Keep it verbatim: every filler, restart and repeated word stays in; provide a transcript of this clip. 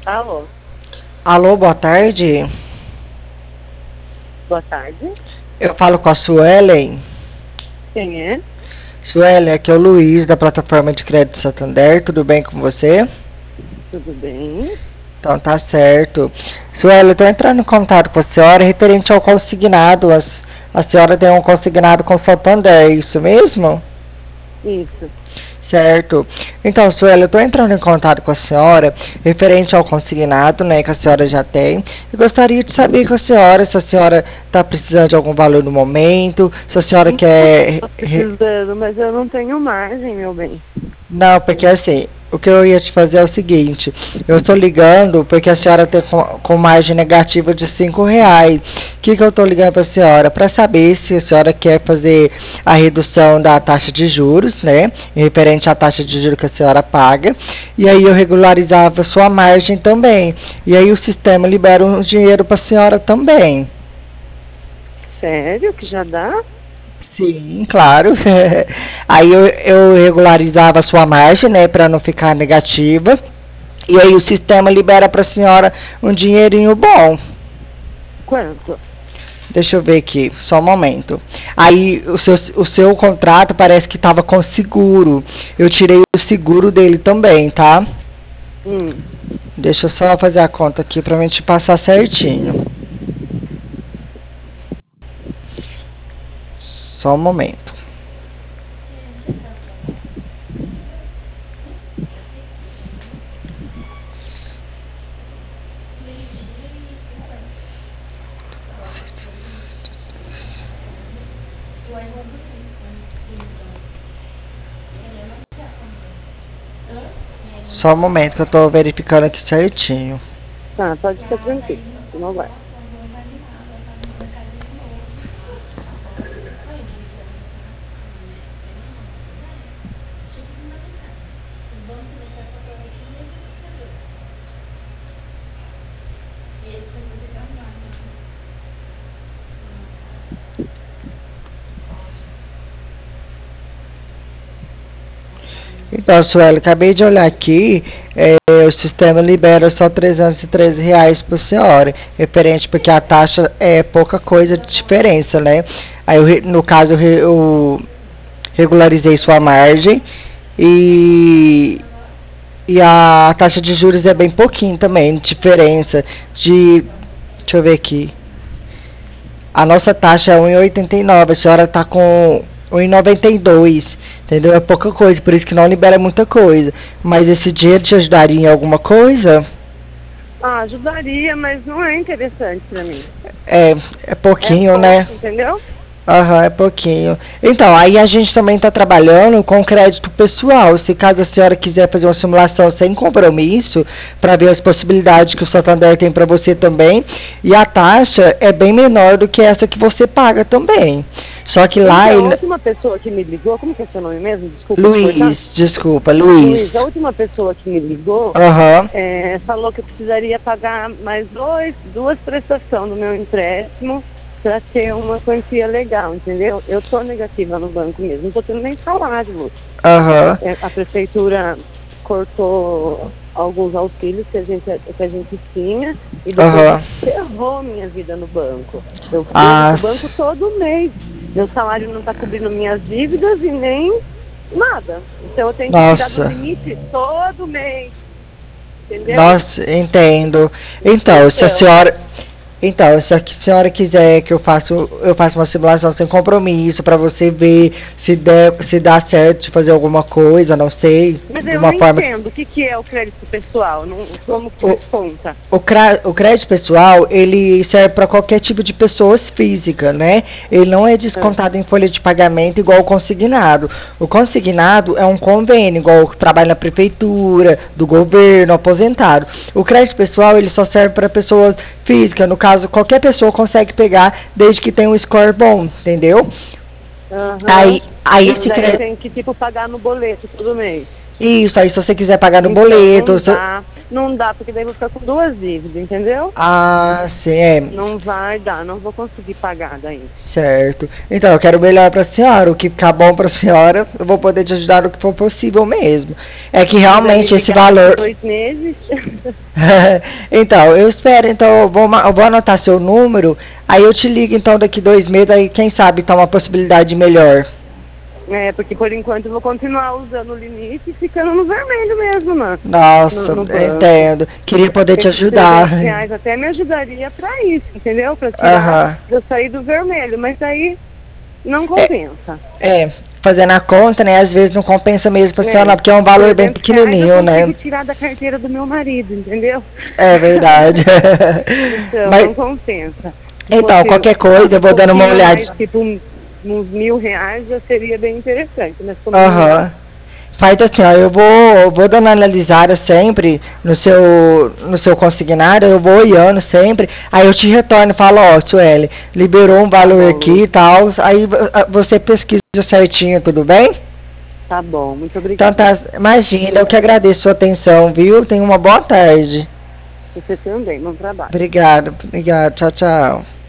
Alô, Alô, boa tarde. boa tarde. Eu falo com a Suelen. Quem é? Suelen, aqui é o Luiz, da plataforma de crédito Santander. Tudo bem com você? Tudo bem? Então tá certo. Suelen, eu tô entrando em contato com a senhora referente ao consignado. As- A, senhora tem um consignado com Santander, é isso mesmo? Isso. Certo. Então, Sueli, eu estou entrando em contato com a senhora referente ao consignado, né, que a senhora já tem. Eu gostaria de saber com a senhora se a senhora está precisando de algum valor no momento, se a senhora quer. Tô re- precisando, mas eu não tenho margem, meu bem. Não, porque assim, o que eu ia te fazer é o seguinte: eu estou ligando porque a senhora tem com, com margem negativa de cinco reais. O que, que eu estou ligando para a senhora? Para saber se a senhora quer fazer a redução da taxa de juros, né? Referente à taxa de juros que a senhora paga. E aí eu regularizava a sua margem também. E aí o sistema libera um dinheiro para a senhora também. Sério que já dá? Sim, claro. Aí eu, eu regularizava a sua margem, né, para não ficar negativa. E aí o sistema libera para a senhora um dinheirinho bom. Quanto? Deixa eu ver aqui, só um momento. Aí o seu, o seu contrato parece que estava com seguro. Eu tirei o seguro dele também, tá? Hum. Deixa eu só fazer a conta aqui para mim te passar certinho. Só um momento. Só um momento que eu tô verificando aqui certinho. Tá, pode ficar tranquilo. Não vai. Então, Sueli, acabei de olhar aqui, é, o sistema libera só trezentos e treze reais por senhora, referente porque a taxa é pouca coisa de diferença, né? Aí, eu, re- no caso, eu, re- eu regularizei sua margem e, e a taxa de juros é bem pouquinho também, diferença de, deixa eu ver aqui, a nossa taxa é um vírgula oitenta e nove, a senhora está com um vírgula noventa e dois, entendeu? É pouca coisa, por isso que não libera muita coisa. Mas esse dinheiro te ajudaria em alguma coisa? Ah, ajudaria, mas não é interessante pra mim. É, é É pouquinho, né? pouco, entendeu? Aham, é pouquinho. Então, aí a gente também está trabalhando com crédito pessoal. Se caso a senhora quiser fazer uma simulação sem compromisso, para ver as possibilidades que o Santander tem para você também, e a taxa é bem menor do que essa que você paga também. Só que lá Então, a ele. última pessoa que me ligou, como que é seu nome mesmo? Desculpa te cortar. Luiz, desculpa, Luiz, a Luiz. última pessoa que me ligou Aham, é, falou que eu precisaria pagar mais dois, duas prestações do meu empréstimo para ter uma quantia legal, entendeu? Eu estou negativa no banco mesmo, não estou tendo nem salário, Lu. aham, É, a prefeitura cortou alguns auxílios que a gente, que a gente tinha e depois aham. isso ferrou minha vida no banco. Eu devo Ah, para o banco todo mês. Meu salário não está cobrindo minhas dívidas e nem nada. Então eu tenho que tirar do nossa. limite todo mês, entendeu? Nossa, entendo. Então, se a Então, senhora, então, se a senhora quiser que eu faça, eu faça uma simulação sem compromisso para você ver se der, se dá certo de fazer alguma coisa, não sei, mas de eu uma não forma. entendo o que, que é o crédito pessoal, não, como que O, desconta. o, cra- o crédito pessoal, ele serve para qualquer tipo de pessoas físicas, né? Ele não é Ah, descontado em folha de pagamento igual o consignado. O consignado é um convênio, igual o que trabalha na prefeitura, do governo, aposentado. O crédito pessoal, ele só serve para pessoas físicas. No caso, qualquer pessoa consegue pegar desde que tenha um score bom, entendeu? aham. Aí, aí Mas esse daí eu crédito. tenho que, tipo, pagar no boleto todo mês. Isso, aí se você quiser pagar no Então boleto, não você- dá. não dá, porque daí eu vou ficar com duas dívidas, entendeu? Ah, sim, é. Não vai dar, não vou conseguir pagar daí. Certo. Então, eu quero o melhor pra senhora. O que ficar bom pra senhora, eu vou poder te ajudar no que for possível mesmo. É que realmente esse valor. Dois meses. Então, eu espero, então, eu vou, ma- eu vou anotar seu número, aí eu te ligo então daqui dois meses, aí quem sabe tá uma possibilidade melhor. É, porque por enquanto eu vou continuar usando o limite e ficando no vermelho mesmo, mano. Nossa, No, no eu banco. entendo. Queria poder te Esses ajudar. trezentos reais até me ajudaria pra isso, entendeu? Pra tirar, Aham. eu sair do vermelho, mas aí não É, compensa. é, fazendo a conta, né, às vezes não compensa mesmo pra senhora, É, porque é um valor bem trezentos reais pequenininho, eu né? consigo tirar da carteira do meu marido, entendeu? É verdade. Então, Mas, não compensa. Se então, fosse qualquer ah, coisa, eu um vou dando uma pouquinho mais, olhada. tipo, um- uns mil reais, já seria bem interessante, mas como não é, Aham. Faz assim, ó, eu vou, eu vou dando uma analisada sempre no seu, no seu consignário, eu vou olhando sempre, aí eu te retorno e falo, ó, Sueli, liberou um tá valor bom, aqui e tal, aí vo- ah, você pesquisa certinho, tudo bem? tá bom, muito Então obrigada. tá, imagina, eu que agradeço a sua atenção, viu? Tenha uma boa tarde. Você também, bom trabalho. Obrigado, obrigado, tchau, tchau.